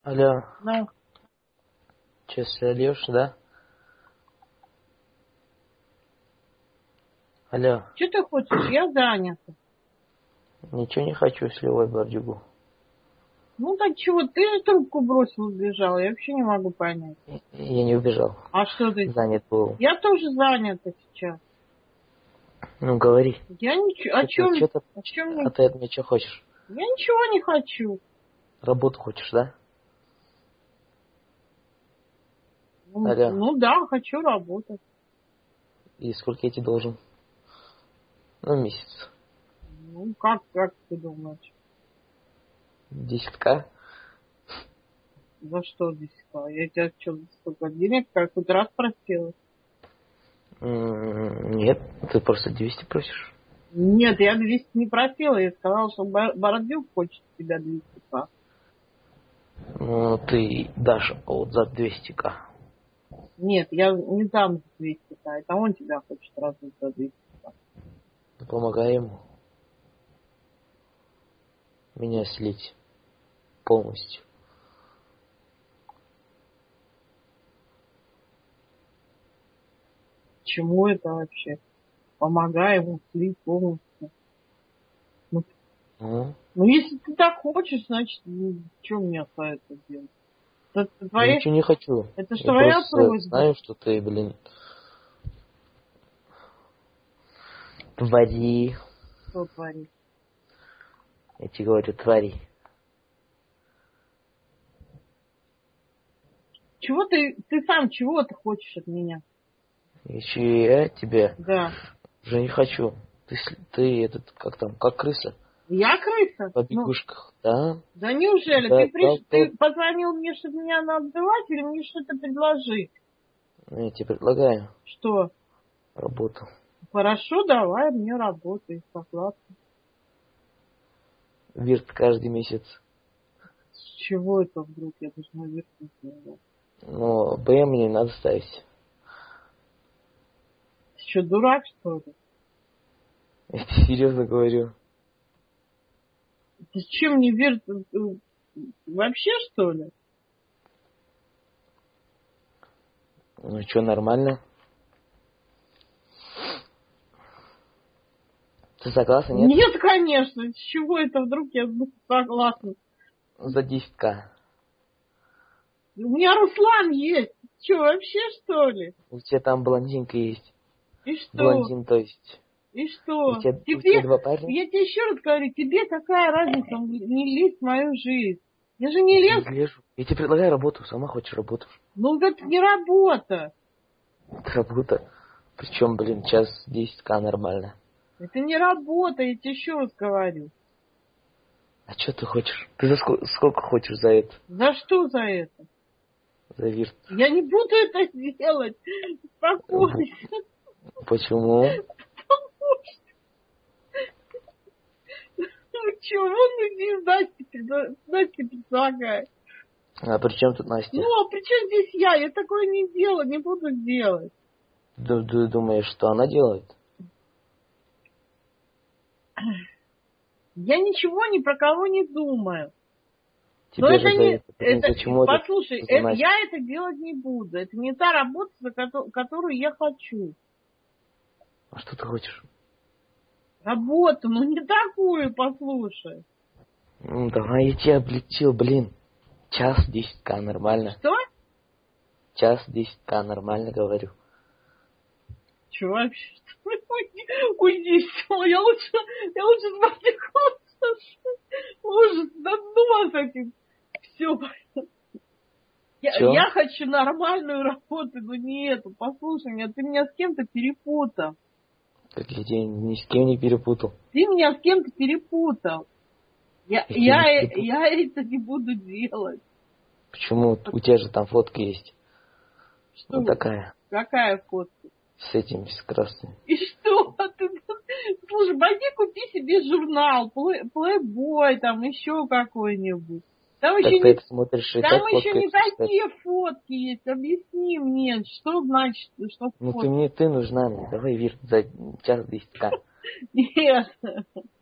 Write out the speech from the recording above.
Алло, Ну, че сольешь, да? Алло, что ты хочешь? Я занята. ничего не хочу, сливай бардюгу. Ну так чего, ты же трубку бросил, сбежал. Я вообще не могу понять. Я не убежал, А что ты? занят был. Я тоже занята сейчас. Ну, говори. Я ничего. О чем? Что-то, О чем а ты от меня что хочешь? Я ничего не хочу. Работу хочешь, да? Ну, Алло, ну да, хочу работать. и сколько я тебе должен? Ну, месяц. Ну, как ты думаешь? 10к? За что здесь сказала? Я тебя что, столько денег хоть раз просила? Нет, ты просто 200 просишь. Нет, я 200 не просила. Я сказала, что Бородюк хочет тебя 200. Ну, ты дашь вот за 200к. Нет, я не дам за 200. Это он тебя хочет раздать за 200. Помогай ему. Меня слить полностью. Чему это вообще? Помогай ему слить полностью. Ну, если ты так хочешь, значит, что мне остается делать? Это Я твоя... ничего не хочу. Это ж Я твоя просто просьба. знаю, что ты, твори. Что творить? Я тебе говорю, твори. Чего ты сам чего ты хочешь от меня? Еще я тебя Да. уже не хочу. Ты этот, как там, как крыса. Я крыса? По бегушках, да? Да неужели? Да, Ты позвонил мне, чтобы меня надувать, или мне что-то предложить? Я тебе предлагаю Что? работу. Хорошо, давай мне работай, согласна. Вирт каждый месяц. С чего это вдруг? Я должна вернуть его. Но БМ мне надо ставить. Ты что, дурак, что ли? Я тебе серьезно говорю. Ты с чем не веришь? Вообще, что ли? Ну что, нормально? Ты согласна, нет? Нет, конечно. С чего это вдруг я согласна? За 10к. У меня Руслан есть. Что, вообще, что ли? У тебя там блондинка есть. И что? Блондин, то есть. И что? У тебя два парня? Я тебе еще раз говорю, тебе какая разница, не лезь в мою жизнь. Я же не лез. Не лежу. Я тебе предлагаю работу, сама хочешь работу. Ну, это не работа. Это работа. Причем, час 10к нормально. Это не работа, я тебе еще раз говорю. А что ты хочешь? Ты за сколько хочешь за это? За что за это? За вирт. Я не буду это делать. Успокойся. Почему? Ну чего, вон иди, Настя предлагает. А при чем тут Настя? Ну, а при чем здесь я? Я такое не делаю, не буду делать. Ты думаешь, что она делает? Я ничего ни про кого не думаю. Тебе Но же это не... почему послушай, я это делать не буду. Это не та работа, которую я хочу. А что ты хочешь? Работу, ну не такую, послушай. Ну, давай я тебя облетел, Час 10к нормально. Что? Час 10к нормально, говорю. Чего вообще? Уйди, все, я лучше с Бартиком ужас, да ну вас этим. Все. Я хочу нормальную работу, но не эту. Послушай меня, ты меня с кем-то перепутал. Как я тебя ни с кем не перепутал. Ты меня с кем-то перепутал. Я это не буду делать. Почему? У тебя же там фотка есть. Что? Вот такая. Какая фотка? С этим, с красным. И что? Слушай, пойди купи себе журнал, Playboy, там еще какой-нибудь. Там так еще ты это смотришь, и там так еще не фоткаешь, такие фотки есть. Объясни мне, что значит, что Ну фотки. ты нужна мне. Давай, Вир, за час 10к. Нет.